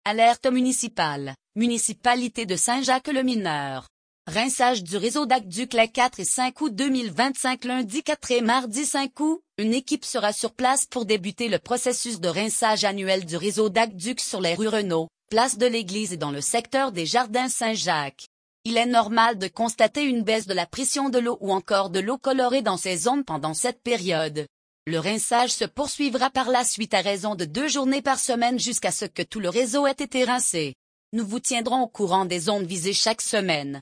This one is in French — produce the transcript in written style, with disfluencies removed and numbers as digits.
Alerte municipale. Municipalité de Saint-Jacques-le-Mineur. Rinçage du réseau d'aqueduc les 4 et 5 août 2025 lundi 4 et mardi 5 août. Une équipe sera sur place pour débuter le processus de rinçage annuel du réseau d'aqueduc sur les rues Renault, place de l'Église et dans le secteur des Jardins Saint-Jacques. Il est normal de constater une baisse de la pression de l'eau ou encore de l'eau colorée dans ces zones pendant cette période. Le rinçage se poursuivra par la suite à raison de 2 journées par semaine jusqu'à ce que tout le réseau ait été rincé. Nous vous tiendrons au courant des zones visées chaque semaine.